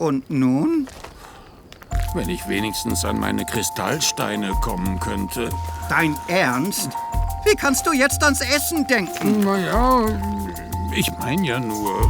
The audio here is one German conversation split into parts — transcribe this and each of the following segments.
Und nun? Wenn ich wenigstens an meine Kristallsteine kommen könnte. Dein Ernst? Wie kannst du jetzt ans Essen denken? Naja, ich meine ja nur...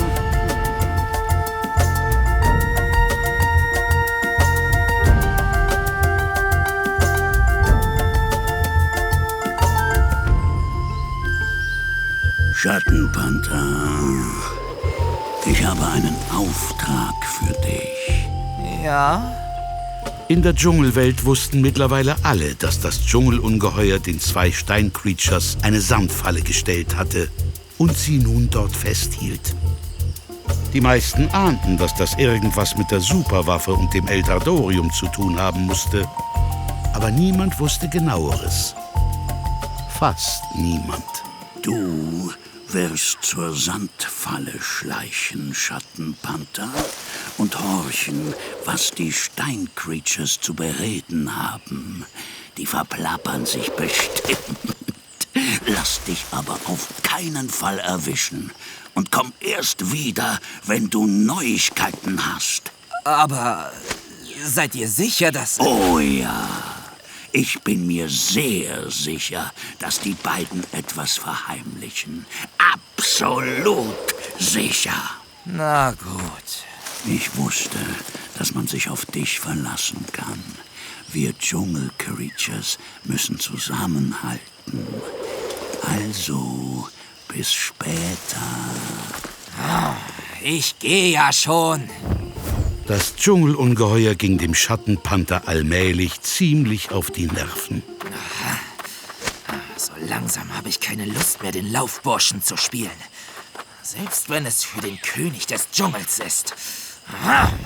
Schattenpanther, ich habe einen Auftrag für dich. Ja? In der Dschungelwelt wussten mittlerweile alle, dass das Dschungelungeheuer den 2 Stein-Creatures eine Sandfalle gestellt hatte und sie nun dort festhielt. Die meisten ahnten, dass das irgendwas mit der Superwaffe und dem Eldradorium zu tun haben musste. Aber niemand wusste Genaueres. Fast niemand. Du wirst zur Sandfalle schleichen, Schattenpanther, und horchen, was die Stein-Creatures zu bereden haben. Die verplappern sich bestimmt. Lass dich aber auf keinen Fall erwischen und komm erst wieder, wenn du Neuigkeiten hast. Aber seid ihr sicher, dass... Oh ja. Ich bin mir sehr sicher, dass die beiden etwas verheimlichen. Absolut sicher. Na gut. Ich wusste, dass man sich auf dich verlassen kann. Wir Dschungel-Creatures müssen zusammenhalten. Also, bis später. Ich gehe ja schon. Das Dschungelungeheuer ging dem Schattenpanther allmählich ziemlich auf die Nerven. So langsam habe ich keine Lust mehr, den Laufburschen zu spielen. Selbst wenn es für den König des Dschungels ist.